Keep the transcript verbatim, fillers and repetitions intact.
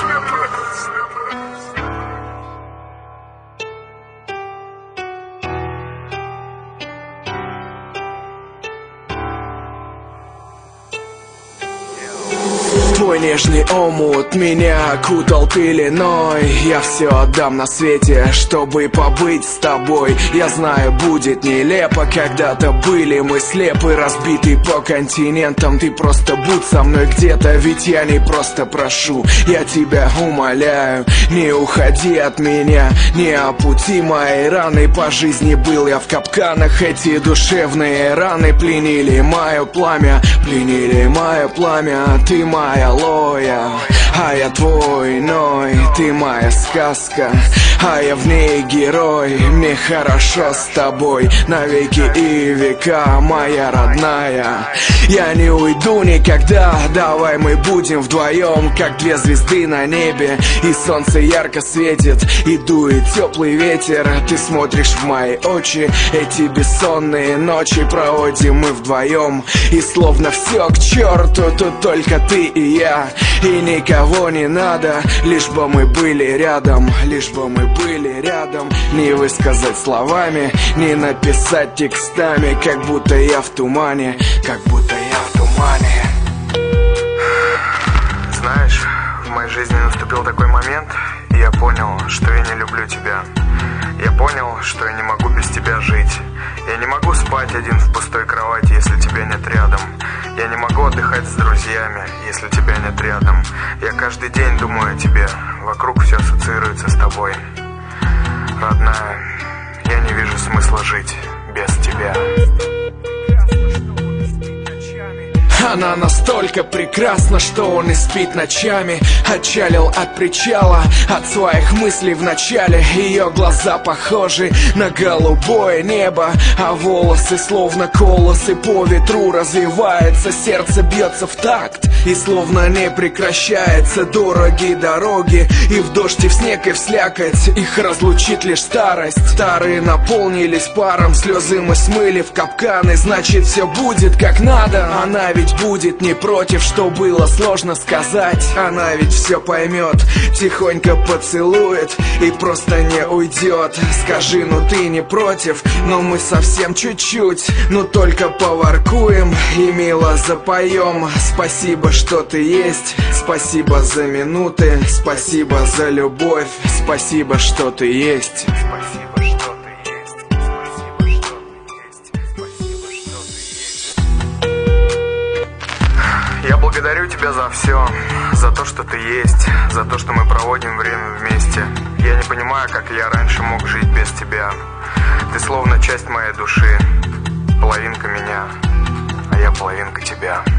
Твой нежный омут меня окутал пеленой. Я все отдам на свете, чтобы побыть с тобой. Я знаю, будет нелепо, когда-то были мы слепы, разбиты по континентам. Ты просто будь со мной где-то, ведь я не просто прошу, я тебя умоляю, не уходи от меня, не опути мои раны. По жизни был я в капканах, эти душевные раны пленили мое пламя, пленили мое пламя. Ты моя лоя, а я твой Ной. Ты моя сказка, а я в ней герой. Мне хорошо с тобой навеки и века, моя родная. Я не уйду никогда, давай мы будем вдвоем, как две звезды на небе. И солнце ярко светит, и дует теплый ветер. Ты смотришь в мои очи, эти бессонные ночи проводим мы вдвоем. И словно все к черту, тут только ты и я, и никого не надо, лишь бы мы были рядом, лишь бы мы были рядом. Не высказать словами, не написать текстами, как будто я в тумане, как будто я в тумане. Знаешь, в моей жизни наступил такой момент, и я понял, что я не люблю тебя. Я понял, что я не могу без тебя жить. Я не могу спать один в пустой кровати, если тебя нет рядом. Я не могу отдыхать с друзьями, если тебя нет рядом. Я каждый день думаю о тебе, вокруг все ассоциируется с тобой. Родная, я не вижу смысла жить без тебя. Она настолько прекрасна, что он и спит ночами. Отчалил от причала, от своих мыслей в начале. Ее глаза похожи на голубое небо, а волосы словно колосы по ветру развивается. Сердце бьется в такт и словно не прекращается. Дорогие дороги и в дождь, и в снег, и в слякоть, их разлучит лишь старость. Старые наполнились паром, слезы мы смыли в капканы. Значит, все будет как надо. Она ведь будет не против, что было сложно сказать. Она ведь все поймет, тихонько поцелует и просто не уйдет. Скажи, ну ты не против, но мы совсем чуть-чуть, ну только поворкуем и мило запоем. Спасибо, что ты есть, спасибо за минуты, спасибо за любовь, спасибо, что ты есть. Спасибо, что ты есть, спасибо, что ты есть, спасибо, что ты есть. Я благодарю тебя за все, за то, что ты есть, за то, что мы проводим время вместе. Я не понимаю, как я раньше мог жить без тебя. Ты словно часть моей души, половинка меня, а я половинка тебя.